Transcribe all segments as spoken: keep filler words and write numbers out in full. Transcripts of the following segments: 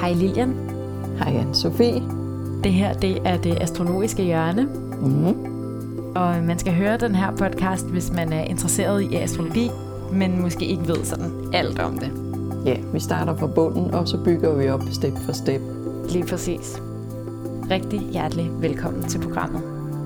Hej Lilian. Hej Anne-Sophie. Det her, det er det astrologiske hjørne. Mm-hmm. Og man skal høre den her podcast, hvis man er interesseret i astrologi, men måske ikke ved sådan alt om det. Ja, vi starter fra bunden, og så bygger vi op step for step. Lige præcis. Rigtig hjertelig velkommen til programmet.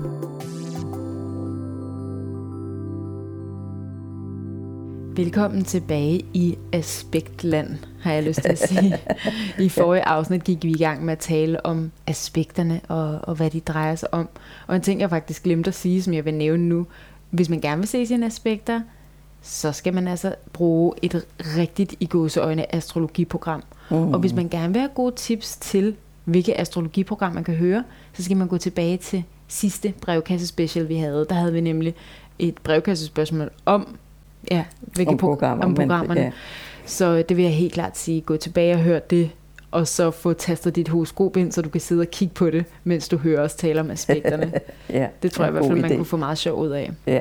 Velkommen tilbage i Aspektland, har jeg lyst til at sige. I forrige afsnit gik vi i gang med at tale om aspekterne og, og hvad de drejer sig om. Og en ting, jeg faktisk glemte at sige, som jeg vil nævne nu. Hvis man gerne vil se sine aspekter, så skal man altså bruge et rigtigt i gåseøjne astrologiprogram. Mm. Og hvis man gerne vil have gode tips til, hvilket astrologiprogram man kan høre, så skal man gå tilbage til sidste brevkassespecial, vi havde. Der havde vi nemlig et brevkassespørgsmål om Ja, hvilke om, programmer, om programmerne. Men, ja. Så det vil jeg helt klart sige. Gå tilbage og hør det, og så få tastet dit horoskop ind, så du kan sidde og kigge på det, mens du hører os tale om aspekterne. Ja, det tror jeg i hvert fald, man idé. kunne få meget sjov ud af. Ja.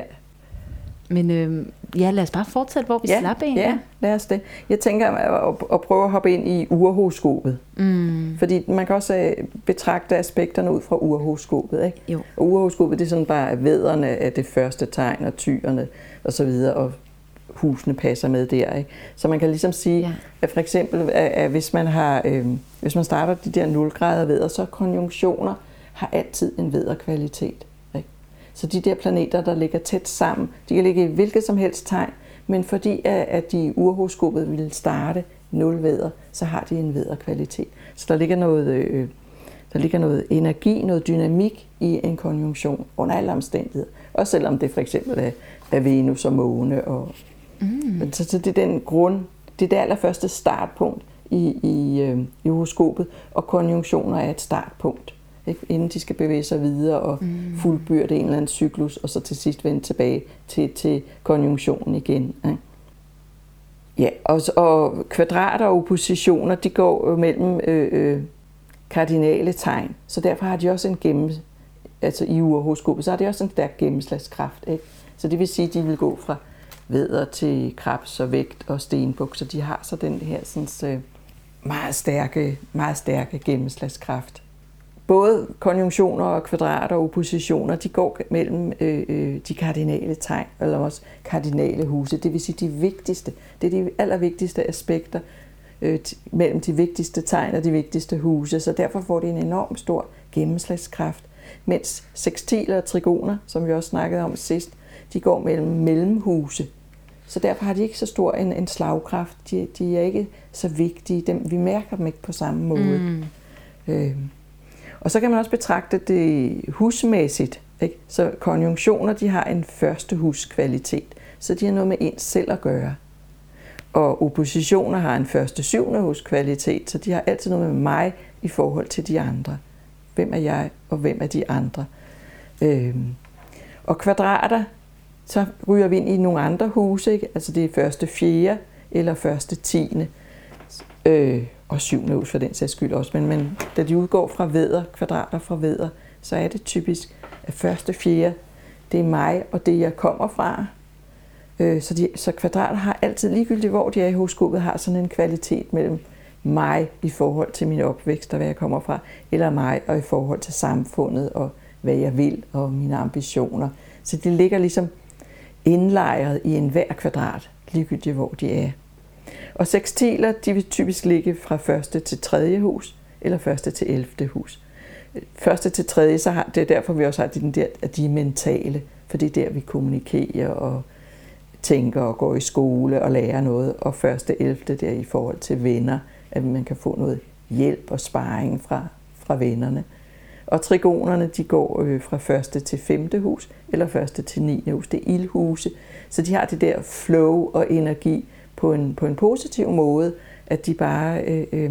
Men øh, ja, lad os bare fortsætte, hvor vi ja, slap af. Ja, lad os det. Jeg tænker at, at prøve at hoppe ind i urhoroskopet. Mm. Fordi man kan også betragte aspekterne ud fra urhoroskopet. Ikke? Jo. Og urhoroskopet, det er sådan bare vædderne af det første tegn, og tyrene og så videre, og husene passer med der. Ikke? Så man kan ligesom sige, ja. at for eksempel, at hvis man har, øh, hvis man starter de der nul grader vædder, så konjunktioner har altid en vædderkvalitet. Ikke? Så de der planeter, der ligger tæt sammen, de kan ligge i hvilket som helst tegn, men fordi at de i urhoroskopet ville starte nul vædder, så har de en vædderkvalitet. Så der ligger noget, øh, der ligger noget energi, noget dynamik i en konjunktion under alle omstændigheder. Også selvom det for eksempel er, er Venus og måne og Mm. Så, så det er den grund, det er det allerførste startpunkt i, i, øh, i horoskopet, og konjunktioner er et startpunkt, ikke? Inden de skal bevæge sig videre og mm. fuldbyrde en eller anden cyklus, og så til sidst vende tilbage til, til konjunktionen igen. Ikke? Ja, og, og kvadrater og oppositioner, de går mellem øh, øh, kardinale tegn, så derfor har de også en gennem, altså i urhoroskopet, så har de også en stærk gennemslagskraft, ikke? Så det vil sige, at de vil gå fra vædder til krebs og vægt og stenbuk, så de har så den her sådan, øh, meget stærke, meget stærke gennemslagskraft. Både konjunktioner og kvadrater og oppositioner, de går mellem øh, øh, de kardinale tegn, eller også kardinale huse, det vil sige de vigtigste, det er de allervigtigste aspekter øh, t- mellem de vigtigste tegn og de vigtigste huse, så derfor får de en enorm stor gennemslagskraft, mens sekstiler og trigoner, som vi også snakkede om sidst, de går mellem mellemhuse. Så derfor har de ikke så stor en, en slagkraft. De, de er ikke så vigtige. Dem, vi mærker dem ikke på samme måde. Mm. Øh. Og så kan man også betragte det husmæssigt. Ikke? Så konjunktioner, de har en første huskvalitet. Så de har noget med ens selv at gøre. Og oppositioner har en første syvende huskvalitet. Så de har altid noget med mig i forhold til de andre. Hvem er jeg, og hvem er de andre? Øh. Og kvadrater, så ryger vi ind i nogle andre huse, ikke? Altså det er første fjerde eller første tiende øh, og syvende hus for den sags skyld også. Men, men da de udgår fra vædder, kvadrater fra vædder, så er det typisk, at første fjerde, det er mig og det, jeg kommer fra. Øh, så, de, så kvadrater har altid, ligegyldigt hvor de er i horoskopet, har sådan en kvalitet mellem mig i forhold til min opvækst og hvad jeg kommer fra, eller mig og i forhold til samfundet og hvad jeg vil og mine ambitioner. Så de ligger ligesom indlejret i enhver kvadrat, ligegyldigt hvor de er. Og sekstiler, de vil typisk ligge fra første til tredje hus, eller første til ellevte hus. Første til tredje, så har, det er derfor, vi også har den der, at de er mentale, for det er der, vi kommunikerer og tænker og går i skole og lærer noget. Og første ellevte, der i forhold til venner, at man kan få noget hjælp og sparring fra, fra vennerne. Og trigonerne, de går øh, fra første til femte hus, eller første til niende hus. Det er ildhuse. Så de har det der flow og energi på en, på en positiv måde, at de bare, øh, øh,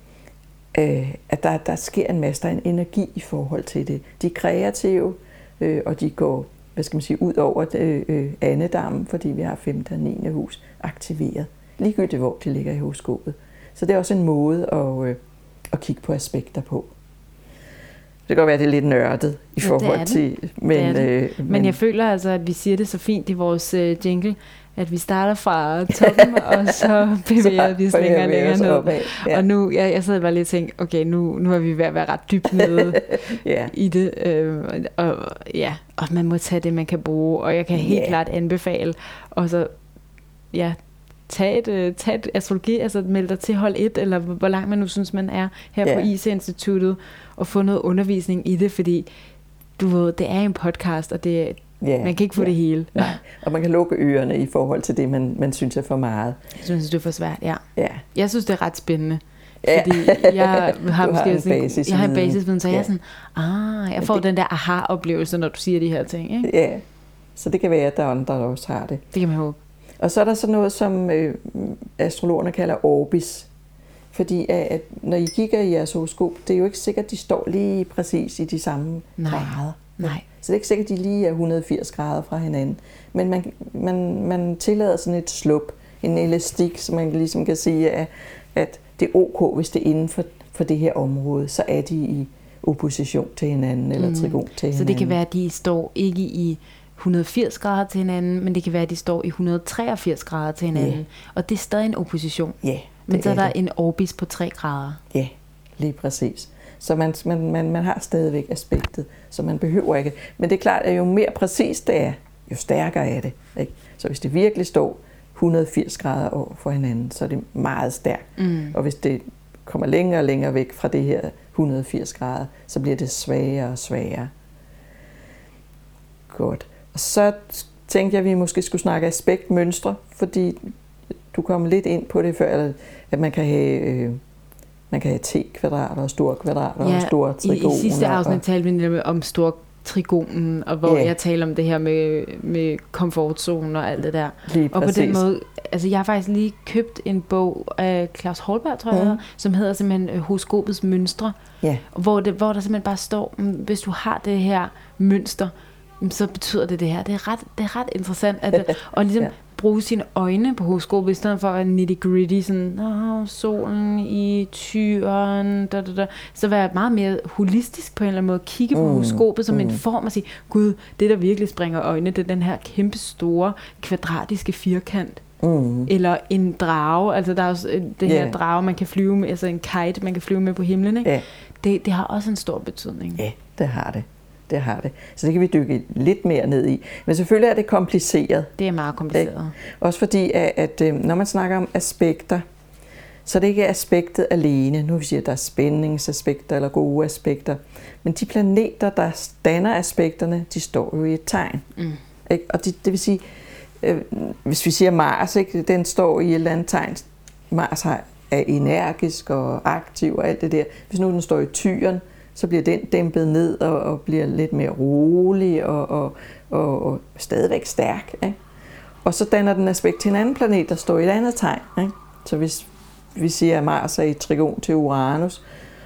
øh, at der, der sker en masse, der er en energi i forhold til det. De er kreative, øh, og de går, hvad skal man sige, ud over øh, øh, andedammen, fordi vi har femte og niende hus aktiveret. Ligegyldigt hvor de ligger i horoskopet. Så det er også en måde at, øh, at kigge på aspekter på. Det kan godt være, det er lidt nørdet i ja, forhold det til... Det. Men, det øh, men, men jeg føler altså, at vi siger det så fint i vores øh, jingle, at vi starter fra toppen, og så bevæger så vi os længere længere ned. Ja. Og nu, jeg, jeg sad bare lige og tænkte, okay, nu, nu er vi ved at være ret dybt nede ja. i det. Øh, og, ja, og man må tage det, man kan bruge, og jeg kan helt yeah. klart anbefale, og så, ja, tag et, tag et astrologi, altså meld dig til hold et, eller hvor langt man nu synes, man er her yeah. på I C-instituttet, og få noget undervisning i det, fordi du ved, det er en podcast, og det yeah. man kan ikke få yeah. det hele. Nej. Og man kan lukke ørerne i forhold til det, man, man synes er for meget. Jeg synes, det er for svært, ja. Yeah. Jeg synes, det er ret spændende. Ja. Fordi jeg har, måske har en sådan, basis jeg har en basisviden, så ja. jeg er sådan, ah, jeg får det, den der aha-oplevelse, når du siger de her ting. Ikke? Ja, så det kan være, at der er andre, der også har det. Det kan man håbe. Og så er der sådan noget, som øh, astrologerne kalder orbis. Fordi at, når I kigger i jeres horoskop, det er jo ikke sikkert, at de står lige præcis i de samme Nej. grader. Nej. Så det er ikke sikkert, at de lige er et hundrede og firs grader fra hinanden. Men man, man, man tillader sådan et slup, en elastik, så man ligesom kan sige, at, at det er ok, hvis det er inden for, for det her område, så er de i opposition til hinanden, eller mm. trigon til hinanden. Så det kan være, at de står ikke i et hundrede og firs grader til hinanden, men det kan være, at de står i et hundrede og treogfirs grader til hinanden. Yeah. Og det er stadig en opposition. Yeah, men så er der det. en orbis på tre grader. Ja, yeah, lige præcis. Så man, man, man, man har stadigvæk aspektet, så man behøver ikke. Men det er klart, at jo mere præcist det er, jo stærkere er det. Ikke? Så hvis det virkelig står et hundrede og firs grader over for hinanden, så er det meget stærkt. Mm. Og hvis det kommer længere og længere væk fra det her et hundrede og firs grader, så bliver det svagere og svagere. Godt. Og så tænkte jeg, at vi måske skulle snakke aspektmønstre, fordi du kom lidt ind på det før, at man kan have... Øh, Man kan have T-kvadrater og store kvadrater ja, og store trigoner. I, i sidste afsnit og... talte vi nemlig om store trigonen, og hvor yeah. jeg taler om det her med, med komfortzone og alt det der. Lige og præcis. på den måde, altså jeg har faktisk lige købt en bog af Claus Holberg, tror jeg, mm. som hedder simpelthen Horoskopets mønstre, yeah. hvor, det, hvor der simpelthen bare står, hvis du har det her mønster, så betyder det det her. Det er ret, det er ret interessant, at, og ligesom ja. bruge sine øjne på horoskopet, i stedet for at nitty-gritty, sådan, åh, solen i tyren, da, da, da. Så være meget mere holistisk på en eller anden måde, kigge på mm. horoskopet som mm. en form og sige, gud, det der virkelig springer øjne, det er den her kæmpe store, kvadratiske firkant. Mm. Eller en drage, altså der er også det her yeah. drage, man kan flyve med, altså en kite, man kan flyve med på himlen, ikke? Yeah. Det, det har også en stor betydning. Ja, det har det. Det har det. Så det kan vi dykke lidt mere ned i. Men selvfølgelig er det kompliceret. Det er meget kompliceret. Ikke? Også fordi, at, at når man snakker om aspekter, så det ikke er aspektet alene. Nu vil vi sige, at der er spændingsaspekter eller gode aspekter. Men de planeter, der danner aspekterne, de står jo i et tegn. Mm. Ikke? Og det, det vil sige, øh, hvis vi siger Mars, ikke? Den står i et eller andet tegn. Mars har, er energisk og aktiv og alt det der. Hvis nu den står i tyren, så bliver den dæmpet ned og, og bliver lidt mere rolig og, og, og, og stadigvæk stærk. Ikke? Og så danner den aspekt til en anden planet, der står i et andet tegn. Ikke? Så hvis vi siger, at Mars er i trigon til Uranus,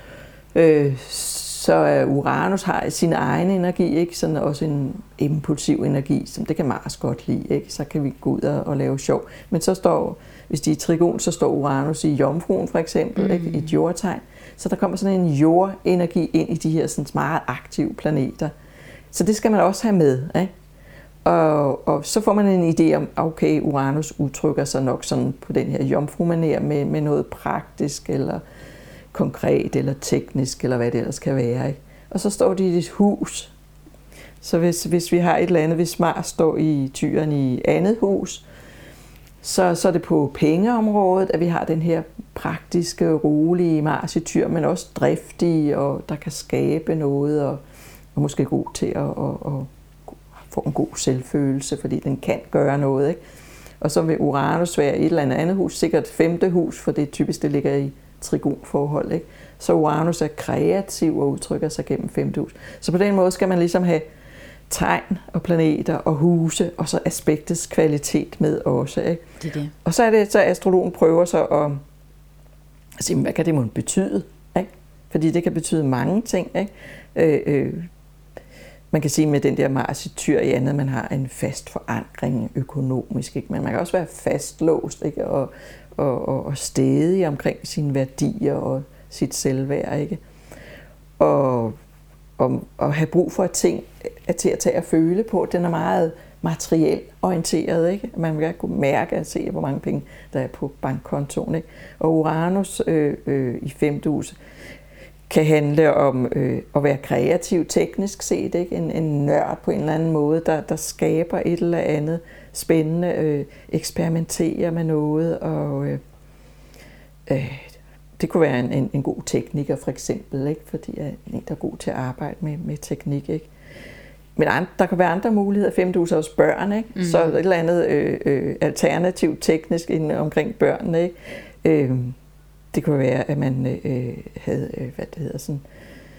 øh, så er Uranus har sin egen energi, ikke? Sådan også en impulsiv energi, som det kan Mars godt lide. Ikke? Så kan vi gå ud og, og lave sjov. Men så står, hvis de er i trigon, så står Uranus i Jomfruen for eksempel, mm. ikke? I et jordtegn. Så der kommer sådan en jordenergi ind i de her sådan meget aktive planeter. Så det skal man også have med. Ikke? Og, og så får man en idé om, okay, Uranus udtrykker sig nok sådan på den her jomfrumanér med, med noget praktisk, eller konkret, eller teknisk, eller hvad det ellers kan være. Ikke? Og så står det i et hus. Så hvis, hvis vi har et eller andet, hvis Mars står i tyren i andet hus, Så, så er det på pengeområdet, at vi har den her praktiske, rolige Mars i tyr, men også driftige, og der kan skabe noget, og, og måske god til at, at, at få en god selvfølelse, fordi den kan gøre noget. Ikke? Og så vil Uranus være i et eller andet hus, sikkert femte hus, for det er typisk, det ligger i trigonforhold. Ikke? Så Uranus er kreativ og udtrykker sig gennem femte hus. Så på den måde skal man ligesom have tegn og planeter og huse, og så aspektets kvalitet med også. Ikke? Det er det. Og så er det, så astrologen prøver så at, at sige, hvad kan det måtte betyde? Ikke? Fordi det kan betyde mange ting. Ikke? Øh, øh, man kan sige med den der Mars i tyr i andet, at man har en fast forankring økonomisk, ikke? Men man kan også være fastlåst, ikke? Og, og, og, og stædig omkring sine værdier og sit selvværd. Ikke? Og og, og have brug for, at ting er til at tage og føle på. Den er meget materielt orienteret, ikke? Man vil kunne mærke at se, hvor mange penge der er på bankkontoen, ikke? Og Uranus øh, øh, i femte hus kan handle om øh, at være kreativ teknisk set, ikke? En, en nørd på en eller anden måde, der, der skaber et eller andet spændende, øh, eksperimenterer med noget, og øh, øh, det kunne være en, en, en god tekniker for eksempel, ikke? Fordi jeg er en, der er god til at arbejde med, med teknik, ikke? Men andre, der kan være andre muligheder. Femte hus er også børn, ikke? Mm. Så et eller andet øh, øh, alternativt teknisk inden omkring børnene, ikke? Øh, det kunne være, at man øh, havde, øh, hvad det hedder, sådan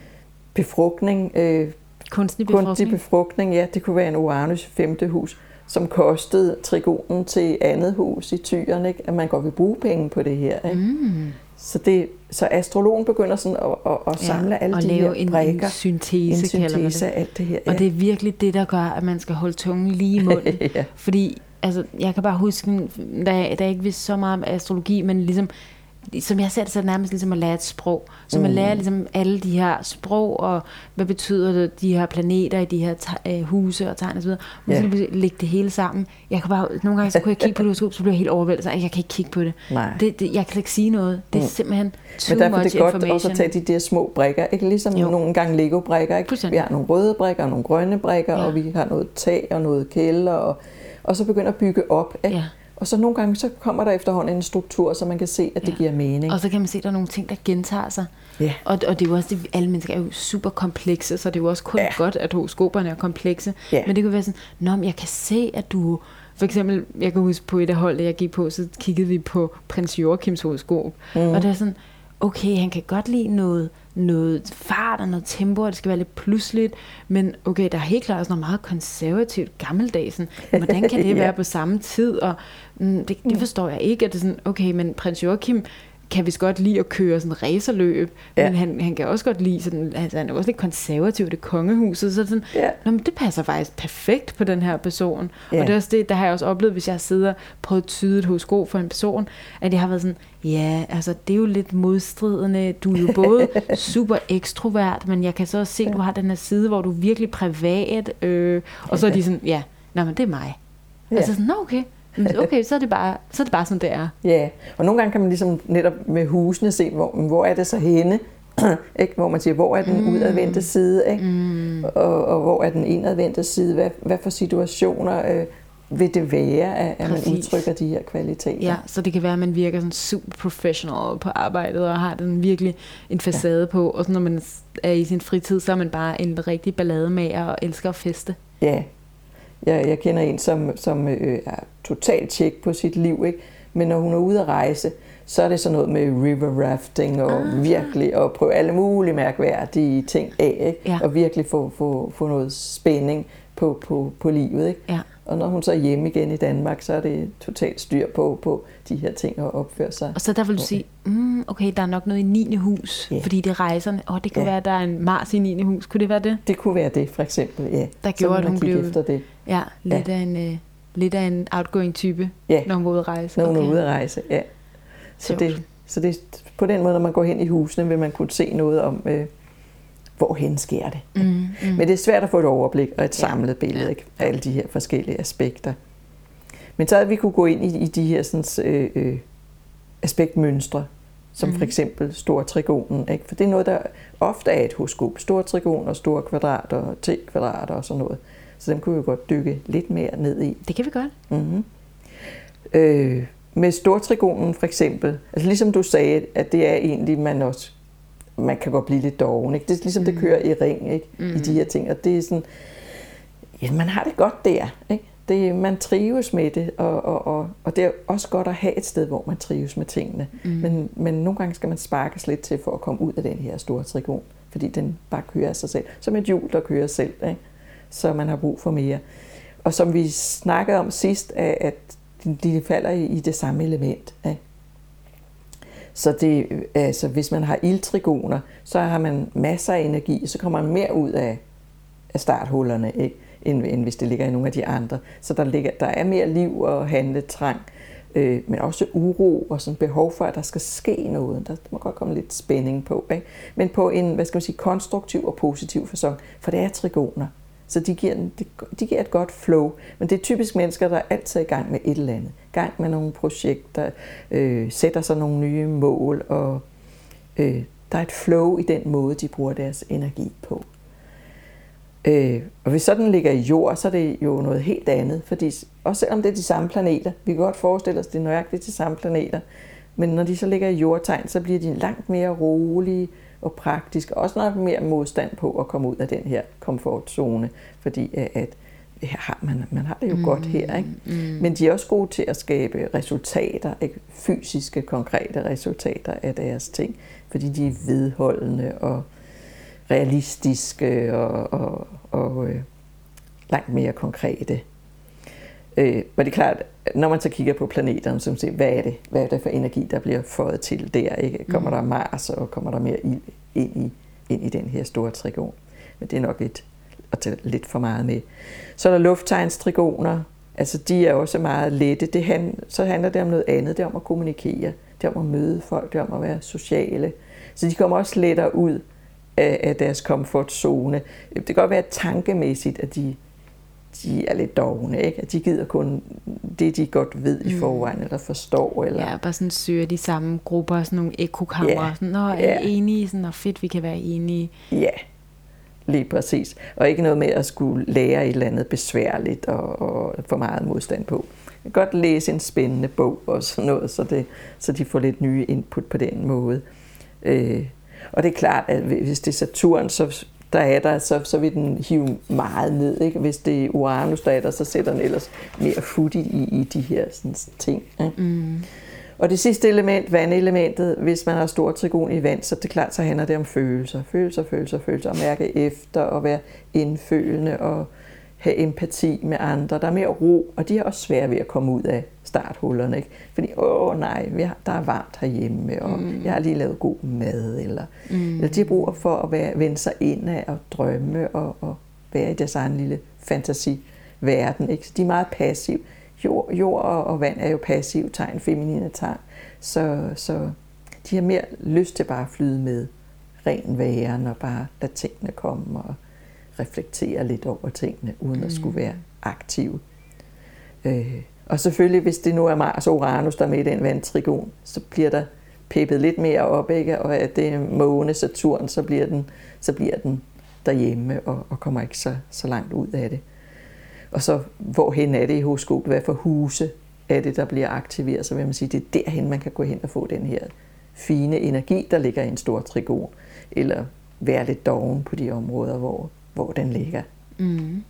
befrugtning. Øh, kunstig befrugtning. Kunstig befrugtning, ja. Det kunne være en Uranus i femte hus, som kostede trigonen til andet hus i Tyren, ikke? At man godt vil bruge penge på det her, ikke? Mm. Så, det, så astrologen begynder sådan at, at, at samle ja, alle de her en, brækker. en syntese, en syntese af alt det her. Ja. Og det er virkelig det, der gør, at man skal holde tungen lige i munden. Ja. Fordi altså, jeg kan bare huske, da jeg, da jeg ikke vidste så meget om astrologi, men ligesom, som jeg ser det, så er det nærmest ligesom at lære et sprog. Så mm. man lærer ligesom alle de her sprog, og hvad betyder det, de her planeter i de her te- huse og tegn og så videre. Man skal yeah. lægge det hele sammen. Jeg kan bare, nogle gange så kunne jeg kigge på det horoskop, så blev jeg helt overvældet, så jeg kan ikke kigge på det. det, det jeg kan ikke sige noget. Det er mm. simpelthen too much information. Men derfor er det godt også at tage de der små brikker, ikke? Ligesom jo. Nogle gange Lego-brikker, ikke? Vi har nogle røde brikker og nogle grønne brikker, ja. Og vi har noget tag og noget kælder, og, og så begynder at bygge op, ikke? Ja. Og så nogle gange, så kommer der efterhånden en struktur, så man kan se, at det ja. Giver mening. Og så kan man se, at der er nogle ting, der gentager sig. Ja. Og, og det er jo også det, alle mennesker er jo super komplekse, så det er jo også kun ja. Godt, at horoskoperne er komplekse. Ja. Men det kan være sådan, nå, men jeg kan se, at du... For eksempel, jeg kan huske på et af holdene, jeg gik på, så kiggede vi på prins Joachims horoskop. Mm. Og det er sådan, okay, han kan godt lide noget, noget fart og noget tempo, og det skal være lidt pludseligt, men okay, der er helt klart også noget meget konservativt gammeldags. Hvordan kan det være ja. På samme tid? Og mm, det, det forstår jeg ikke, at det er sådan, okay, men prins Joachim kan vist godt lide at køre sådan racerløb, ja. Men han, han kan også godt lide sådan, altså han er også lidt konservativ i det kongehuset, så sådan, ja. Nå, men det passer faktisk perfekt på den her person. Ja. Og det er også det, der har jeg også oplevet, hvis jeg sidder på et tydeligt horoskop for en person, at jeg har været sådan, ja, altså det er jo lidt modstridende, du er jo både super ekstrovert, men jeg kan så også se, at du har den her side, hvor du er virkelig privat, øh, og så er de sådan, ja, nå, men det er mig. Ja. Altså sådan, nå okay. Okay, så er det bare, så er det bare sådan, det er. Ja, og nogle gange kan man ligesom netop med husene se, hvor, hvor er det så henne, ikke? Hvor man siger, hvor er den mm. udadvendte side, ikke? Mm. Og, og hvor er den indadvendte side, hvad, hvad for situationer øh, vil det være, at, at man udtrykker de her kvaliteter. Ja, så det kan være, at man virker sådan super professional på arbejdet, og har den virkelig en facade ja. På, og så når man er i sin fritid, så er man bare en rigtig ballademager og elsker at feste. Ja. Jeg, jeg kender en, som, som øh, er totalt tjek på sit liv, ikke? Men når hun er ude at rejse, så er det sådan noget med river rafting og ah. virkelig at prøve alle mulige mærkværdige ting af, ikke? Ja. Og virkelig få, få, få noget spænding på, på, på livet, ikke? Ja. Og når hun så er hjemme igen i Danmark, så er det totalt styr på, på de her ting og opføre sig. Og så der vil du sige, mm, okay, der er nok noget i niende hus, yeah. fordi det er rejserne. Åh, oh, det kan yeah. være, at der er en Mars i niende hus. Kunne det være det? Det kunne være det, for eksempel, ja. Der gjorde, at hun blev efter det. Ja, lidt, ja. Af en, uh, lidt af en outgoing type, yeah. når hun var ude at rejse. Når hun okay. er ude at rejse, ja. Så det, så det på den måde, når man går hen i husene, vil man kunne se noget om... Øh, hvorhen sker det. Mm, mm. Men det er svært at få et overblik og et samlet billede, ja. Ikke, af alle de her forskellige aspekter. Men så at vi kunne gå ind i, i de her sådan, øh, øh, aspektmønstre, som mm. for eksempel store trigonen, ikke? For det er noget, der ofte er et horoskop. Store trigoner, store kvadrater og t-kvadrater og sådan noget. Så dem kunne vi godt dykke lidt mere ned i. Det kan vi godt. Mm-hmm. Øh, med stortrigonen for eksempel, altså ligesom du sagde, at det er egentlig, man også man kan godt blive lidt doven, ikke? Det er ligesom, mm. det kører i ring, ikke? Mm. I de her ting, og det er sådan, ja, man har det godt der, ikke? Det, man trives med det, og, og, og, og det er også godt at have et sted, hvor man trives med tingene. Mm. Men, men nogle gange skal man sparkes lidt til for at komme ud af den her store trigon, fordi den bare kører af sig selv. Som et hjul, der kører selv, ikke? Så man har brug for mere. Og som vi snakkede om sidst, at de, de falder i det samme element, ikke? Så det, altså, hvis man har ildtrigoner, så har man masser af energi, så kommer man mere ud af, af starthullerne, ikke? End, end hvis det ligger i nogle af de andre. Så der, ligger, der er mere liv og handletrang, øh, men også uro og sådan behov for, at der skal ske noget. Der må godt komme lidt spænding på, ikke? Men på en, hvad skal man sige, konstruktiv og positiv facon, for det er trigoner. Så de giver, de giver et godt flow. Men det er typisk mennesker, der er altid i gang med et eller andet. Gang med nogle projekter, øh, sætter sig nogle nye mål, og øh, der er et flow i den måde, de bruger deres energi på. Øh, og hvis sådan ligger i jord, så er det jo noget helt andet. Fordi også selvom det er de samme planeter, vi kan godt forestille os, at det er nøjagtigt de samme planeter, men når de så ligger i jordtegn, så bliver de langt mere rolige og praktiske, også nok mere modstand på at komme ud af den her komfortzone, fordi at her har man, man har det jo mm, godt her, ikke? Mm. Men de er også gode til at skabe resultater, ikke? Fysiske, konkrete resultater af deres ting, fordi de er vedholdende og realistiske og, og, og øh, langt mere konkrete. Øh, og det er klart, når man så kigger på planeterne, så siger, hvad er det? Hvad er det for energi, der bliver fået til der? Ikke? Kommer mm. der Mars, og kommer der mere ild ind i, ind i den her store trigon? Men det er nok lidt at tage lidt for meget med. Så er der lufttregnstrigoner. Altså, de er også meget lette. Det hand, så handler det om noget andet. Det er om at kommunikere. Det er om at møde folk. Det er om at være sociale. Så de kommer også lettere ud af, af deres komfortzone. Det kan godt være tankemæssigt, at de de er lidt dovne, ikke? At de gider kun det, de godt ved i forvejen, eller forstår. Eller... Ja, bare sådan søger de samme grupper, sådan nogle ekokammer. Ja. Sådan, nå, er Ja. I enige? Sådan, og fedt, vi kan være enige. Ja, lige præcis. Og ikke noget med at skulle lære et eller andet besværligt og, og få meget modstand på. Jeg kan godt læse en spændende bog og sådan noget, så, det, så de får lidt nye input på den måde. Øh, og det er klart, at hvis det er Saturn, så der er der, så, så vil den hive meget ned. Ikke? Hvis det er Uranus, der er der, så sætter den ellers mere fut i, i de her sådan, ting. Ikke? Mm. Og det sidste element, vandelementet, hvis man har stor trigon i vand, så det er klart, så handler det om følelser. Følelser, følelser, følelser. At mærke efter og være indfølende og have empati med andre. Der er mere ro, og de er også svære ved at komme ud af starthullerne. Ikke? Fordi, åh nej, vi har, der er varmt herhjemme, og mm. jeg har lige lavet god mad. Eller, mm. eller de har brug for at være, vende sig indad og drømme og, og være i deres egen lille fantasiverden. Ikke? Så de er meget passive. Jord, jord og, og vand er jo passive tegn, feminine tegn. Så, så de har mere lyst til bare at flyde med ren væren og bare lade tingene komme og reflektere lidt over tingene, uden at skulle være aktive. Øh, og selvfølgelig, hvis det nu er Mars og Uranus, der er med i den vandtrigon, så bliver der peppet lidt mere op, ikke? Og at det er måne, Saturn, så bliver den, så bliver den derhjemme og, og kommer ikke så, så langt ud af det. Og så, hvorhen er det i horoskopet? Hvad for huse er det, der bliver aktiveret? Så vil man sige, det er derhen, man kan gå hen og få den her fine energi, der ligger i en stor trigon. Eller være lidt doven på de områder, hvor, hvor den ligger. Mm.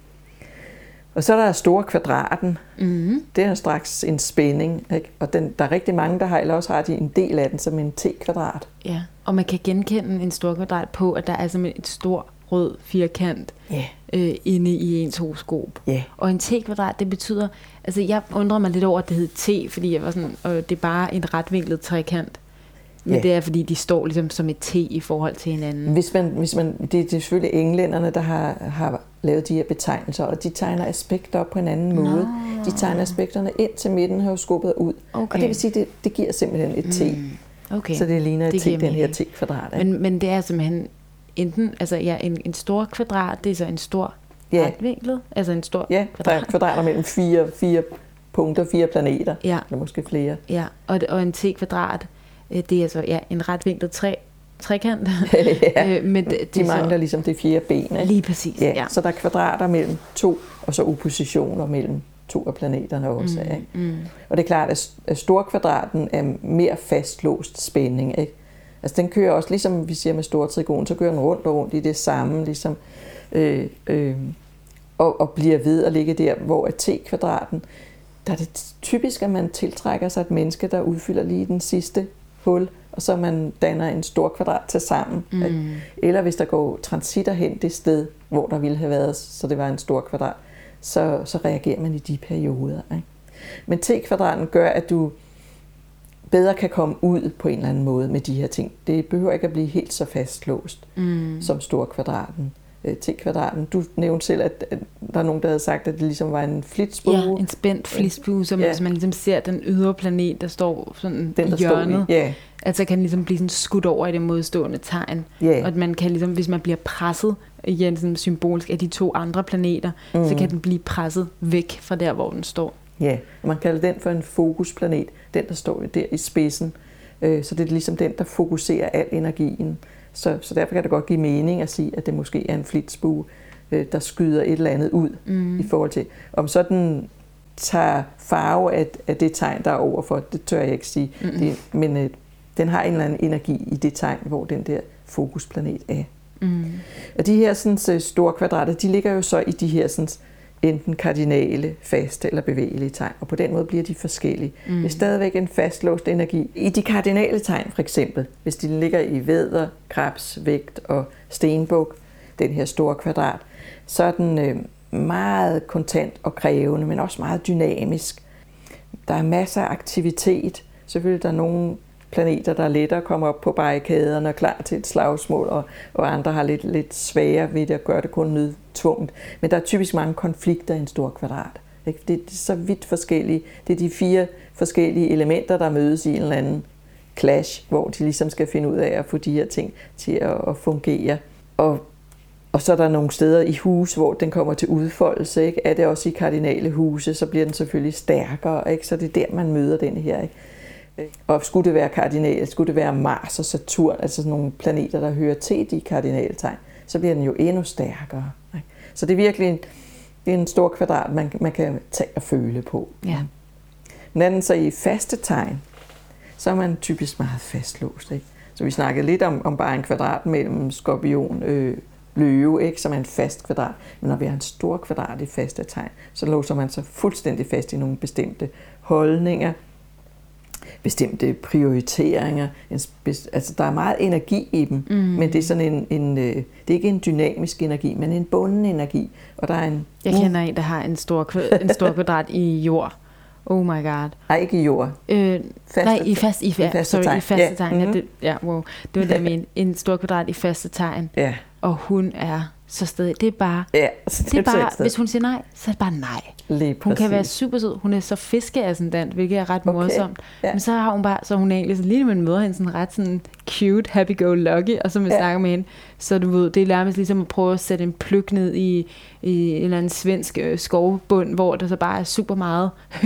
Og så er der store kvadraten. Mm. Det er straks en spænding. Ikke? Og den, der er rigtig mange, der har, eller også har de en del af den som en T-kvadrat. Ja, og man kan genkende en stor kvadrat på, at der er simpelthen et stor rød firkant yeah. øh, inde i ens horoskop. Yeah. Og en T-kvadrat, det betyder, altså jeg undrer mig lidt over, at det hedder T, fordi jeg var sådan, øh, det er bare en retvinklet trekant. Men yeah. det er, fordi de står ligesom som et T i forhold til hinanden. Hvis man, hvis man, det, det er selvfølgelig englænderne, der har, har lavet de her betegnelser, og de tegner aspekter op på en anden Nå. måde. De tegner aspekterne ind til midten af horoskopet ud. Okay. Og det vil sige, det, det giver simpelthen et T. Mm. Okay. Så det ligner et det T, den her T-kvadrat. Men, men det er simpelthen enten, altså ja, en, en stor kvadrat, det er så en stor ja. retvinklet, altså en stor ja, kvadrat. Der er kvadrater mellem fire, fire punkter, fire planeter, ja. eller måske flere. Ja, og, og en T-kvadrat, det er altså ja, en retvinklet tre, trekant. ja, øh, men det, de det mangler så, ligesom det fjerde ben. Ikke? Lige præcis, ja, ja. Så der er kvadrater mellem to, og så oppositioner mellem to af planeterne også. Mm, ikke? Mm. Og det er klart, at storkvadraten er mere fastlåst spænding. Ikke? Altså den kører også, ligesom vi siger med store trigon, så kører den rundt og rundt i det samme, ligesom, øh, øh, og, og bliver ved at ligge der, hvor er T-kvadraten, der er det typisk, at man tiltrækker sig et menneske, der udfylder lige den sidste hul, og så man danner en stor kvadrat til sammen. Mm. Eller hvis der går transitter hen det sted, hvor der ville have været, så det var en stor kvadrat, så, så reagerer man i de perioder. Ikke? Men T-kvadraten gør, at du bedre kan komme ud på en eller anden måde med de her ting. Det behøver ikke at blive helt så fastlåst mm. som stor kvadraten. øh, til kvadraten. Du nævnte selv, at, at der er nogen, der havde sagt, at det ligesom var en flitsbue. Ja, en spændt flitsbue, som ja. man ligesom ser den ydre planet, der står sådan den, der i hjørnet. I, ja. Altså kan den ligesom blive sådan skudt over i det modstående tegn. Ja. Og at man kan ligesom, hvis man bliver presset, igen sådan symbolisk af de to andre planeter, mm. så kan den blive presset væk fra der, hvor den står. Ja, og man kalder den for en fokusplanet, den der står der i spidsen. Så det er ligesom den, der fokuserer al energien. Så, så derfor kan det godt give mening at sige, at det måske er en flitsbue, der skyder et eller andet ud mm. i forhold til. Om så den tager farve af, af det tegn, der er overfor, det tør jeg ikke sige. Mm. Det, men øh, den har en eller anden energi i det tegn, hvor den der fokusplanet er. Mm. Og de her sådan, store kvadrater, de ligger jo så i de her sådan, enten kardinale, faste eller bevægelige tegn, og på den måde bliver de forskellige. Mm. Det er stadigvæk en fastlåst energi. I de kardinale tegn for eksempel, hvis de ligger i vædder, krebs, vægt og stenbuk, den her store kvadrat, så er den øh, meget kontant og krævende, men også meget dynamisk. Der er masser af aktivitet. Selvfølgelig der er nogle planeter, der er lettere at komme op på barrikaderne og klar til et slagsmål, og, og andre har lidt, lidt sværere ved det at gøre det kun nødtvunget. Men der er typisk mange konflikter i en stor kvadrat. Ikke? Det er så vidt forskellige. Det er de fire forskellige elementer, der mødes i en eller anden clash, hvor de ligesom skal finde ud af at få de her ting til at, at fungere. Og, og så er der nogle steder i hus, hvor den kommer til udfoldelse. Ikke? Er det også i kardinale huse, så bliver den selvfølgelig stærkere. Ikke? Så det er der, man møder den her. Ikke? Og skulle det være kardinal, skulle det være Mars og Saturn, altså sådan nogle planeter, der hører til de kardinaltegn, så bliver den jo endnu stærkere. Ikke? Så det er virkelig en, det er en stor kvadrat, man, man kan tage og føle på. Ja. Men anden så i faste tegn, så er man typisk meget fastlåst. Ikke? Så vi snakkede lidt om, om bare en kvadrat mellem skorpion, øh, løve, ikke? Som er en fast kvadrat. Men når vi har en stor kvadrat i faste tegn, så låser man sig fuldstændig fast i nogle bestemte holdninger, bestemte prioriteringer. Altså, der er meget energi i dem, mm. men det er sådan en, en det er ikke en dynamisk energi, men en bunden energi. Og der er en Jeg kender en, der har en stor, en stor kvadrat i jord. Oh my god. Nej, ikke i jord. Øh, faste, nej, i, fast, i, i faste sorry, tegn. I faste Ja. tegn. Mm-hmm. Ja, det, ja, wow. Det var det, jeg mente. En stor kvadrat i faste tegn. Ja. Og hun er så stadig. Det er bare, ja, det er bare hvis hun siger nej, så er det bare nej. Lige hun kan være super sød. Hun er så fiskeascendant, hvilket er ret okay. morsomt. Ja. Men så har hun bare, så hun egentlig sådan, lige når man møder hende, sådan ret sådan cute, happy-go-lucky, og så man ja. snakker med hende, så du ved, det er nærmest ligesom at prøve at sætte en pløk ned i, i en eller anden svensk øh, skovbund, hvor der så bare er super meget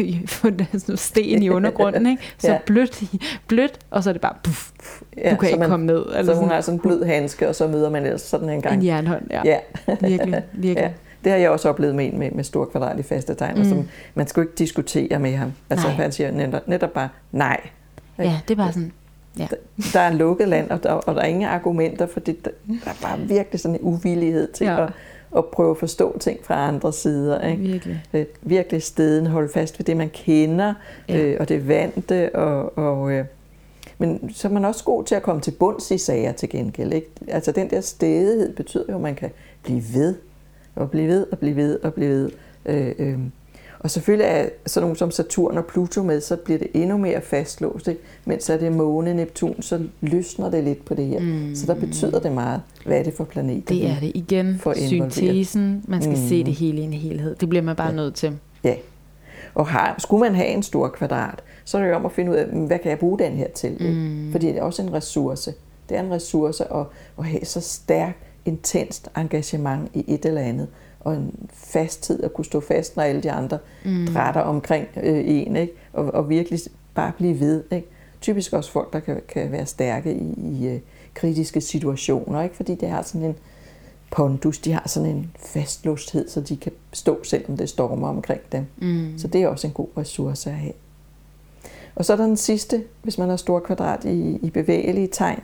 sådan sten i undergrunden, ikke? Så ja. blødt, blødt, og så er det bare puff, ja, du kan ikke man, komme ned. Altså så hun har sådan en blød handske, og så møder man ellers sådan en gang. En jernhånd, ja. ja. virkelig, virkelig. Ja. Det har jeg også oplevet med en med, med stor kvadrat i faste tegn. Mm. Altså, man skal jo ikke diskutere med ham. Altså, han siger netop, netop bare nej. Ja, det er bare sådan. Ja. Der, der er lukket land, og der, og der er ingen argumenter, for det, der, der er bare virkelig sådan en uvillighed til ja. at, at prøve at forstå ting fra andre sider. Ikke? Virkelig. Det, virkelig steden, holde fast ved det, man kender, ja. øh, og det vante. Og, og, øh, men så er man også god til at komme til bunds i sager til gengæld. Ikke? Altså den der stædighed betyder jo, at man kan blive ved. Og blive ved, og blive ved, og blive ved. Øh, øh. Og selvfølgelig er sådan nogle som Saturn og Pluto med, så bliver det endnu mere fastlåst. Ikke? Mens er det måne, Neptun, så løsner det lidt på det her. Mm. Så der betyder det meget. Hvad er det for planeter? Det er det igen. Syntesen. Man skal mm. se det hele i en helhed. Det bliver man bare ja. nødt til. Ja. Og har, skulle man have en stor kvadrat, så er det jo om at finde ud af, hvad kan jeg bruge den her til? Mm. Fordi det er også en ressource. Det er en ressource at, at have så stærkt intenst engagement i et eller andet, og en fasthed at kunne stå fast, når alle de andre mm. drætter omkring øh, en, ikke? Og, og virkelig bare blive ved. Ikke? Typisk også folk, der kan, kan være stærke i, i uh, kritiske situationer, ikke? Fordi de har sådan en pondus, de har sådan en fastlåsthed, så de kan stå, selvom det stormer omkring dem. Mm. Så det er også en god ressource at have. Og så er der den sidste, hvis man har stor kvadrat i, i bevægelige tegn,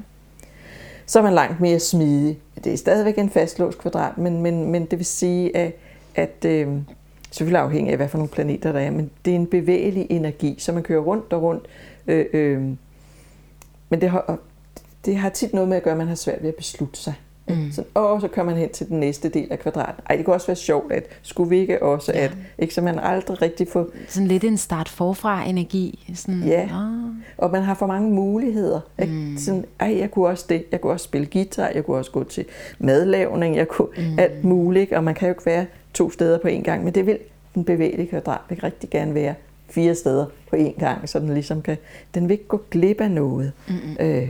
så er man langt mere smidig. Det er stadigvæk en fastlåst kvadrat, men, men, men det vil sige, at, at øh, selvfølgelig afhængig af, hvad for nogle planeter der er, men det er en bevægelig energi, så man kører rundt og rundt. Øh, øh, men det har, det har tit noget med at gøre, at man har svært ved at beslutte sig. Mm. Så, og så kører man hen til den næste del af kvadraten. Ej, det kunne også være sjovt, at skulle vi ikke også, ja. at ikke, så man aldrig rigtig får... Sådan lidt en start forfra energi. Sådan, ja, åh, Og man har for mange muligheder. Mm. Sådan, ej, jeg kunne også det. Jeg kunne også spille guitar, jeg kunne også gå til madlavning, jeg kunne mm. alt muligt. Og man kan jo ikke være to steder på en gang, men det vil den bevægelige kvadrat vil rigtig gerne være fire steder på en gang, så den ligesom kan, den vil ikke gå glip af noget. Mm. Øh,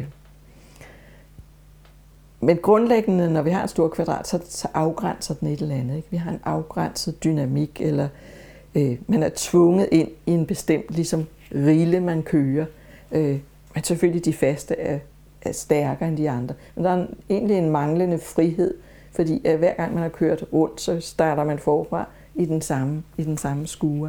Men grundlæggende, når vi har en stor kvadrat, så, så afgrænser den et eller andet. Ikke? Vi har en afgrænset dynamik, eller øh, man er tvunget ind i en bestemt ligesom, rille, man kører. Øh, men selvfølgelig de faste er, er stærkere end de andre. Men der er en, egentlig en manglende frihed, fordi at hver gang man har kørt rundt, så starter man forfra i den samme, i den samme skure.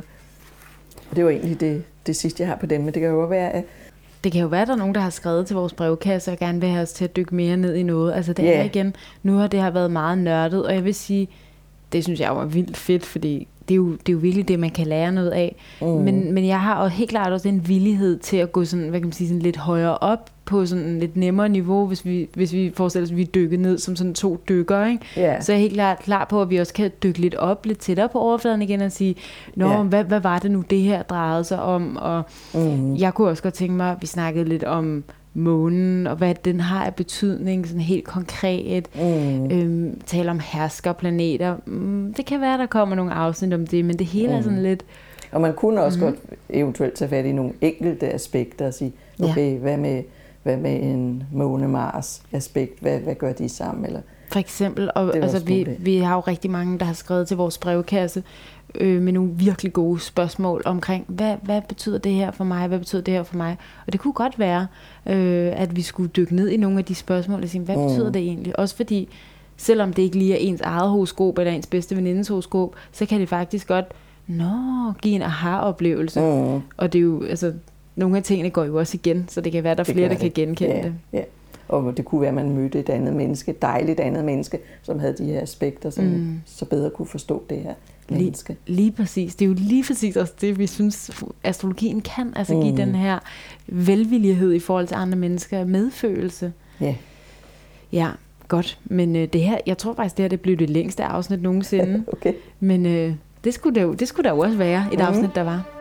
Og det var egentlig det, det sidste, jeg har på dem, men det kan jo være, at det kan jo være, at der er nogen, der har skrevet til vores brevkasse og gerne vil have os til at dykke mere ned i noget. Altså det yeah. er igen, nu har det har været meget nørdet, og jeg vil sige, det synes jeg var vildt fedt, fordi det er jo, det er jo virkelig det, man kan lære noget af. Mm. Men, men jeg har også helt klart også en villighed til at gå sådan, hvad kan man sige, sådan lidt højere op på sådan en lidt nemmere niveau, hvis vi, hvis vi forestiller os, at vi dykker ned som sådan to dykkere, ikke? Yeah. Så er jeg helt klart klar på, at vi også kan dykke lidt op, lidt tættere på overfladen igen og sige, nå, yeah. hvad, hvad var det nu, det her drejede sig om? Og mm. jeg kunne også godt tænke mig, at vi snakkede lidt om månen, og hvad den har af betydning, sådan helt konkret. Mm. Øhm, tale om herskerplaneter. Mm, det kan være, der kommer nogle afsnit om det, men det hele mm. er sådan lidt... Og man kunne også mm. godt eventuelt tage fat i nogle enkelte aspekter og sige, okay, ja. hvad med hvad med en måne-Mars-aspekt? Hvad, hvad gør de sammen? Eller? For eksempel, og altså, vi, vi har jo rigtig mange, der har skrevet til vores brevkasse øh, med nogle virkelig gode spørgsmål omkring, hvad, hvad betyder det her for mig? Hvad betyder det her for mig? Og det kunne godt være, øh, at vi skulle dykke ned i nogle af de spørgsmål og sige, hvad mm. betyder det egentlig? Også fordi, selvom det ikke lige er ens eget horoskop eller ens bedste venindes horoskop, så kan det faktisk godt nå, give en aha-oplevelse. Mm. Og det er jo, altså, nogle af tingene går jo også igen, så det kan være, at der er flere, der det. kan genkende ja, det. Ja. Og det kunne være, at man mødte et andet menneske, et dejligt andet menneske, som havde de her aspekter, som mm. så bedre kunne forstå det her menneske. Lige, lige præcis. Det er jo lige præcis også det, vi synes, astrologien kan, altså give mm. den her velvillighed i forhold til andre mennesker, medfølelse. Ja. Ja, godt. Men øh, det her, jeg tror faktisk, det her det blev det længste afsnit nogensinde. Okay. Men øh, det, skulle der jo, det skulle der jo også være, et mm. afsnit, der var.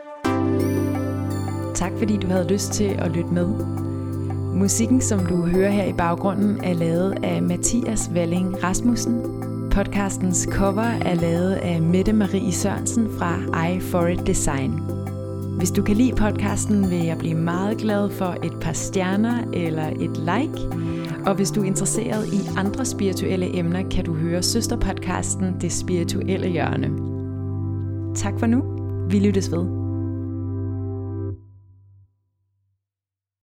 Tak fordi du havde lyst til at lytte med. Musikken, som du hører her i baggrunden, er lavet af Mathias Walling Rasmussen. Podcastens cover er lavet af Mette Marie Sørensen fra I For It Design. Hvis du kan lide podcasten, vil jeg blive meget glad for et par stjerner eller et like. Og hvis du er interesseret i andre spirituelle emner, kan du høre søsterpodcasten Det Spirituelle Hjørne. Tak for nu. Vi lyttes ved.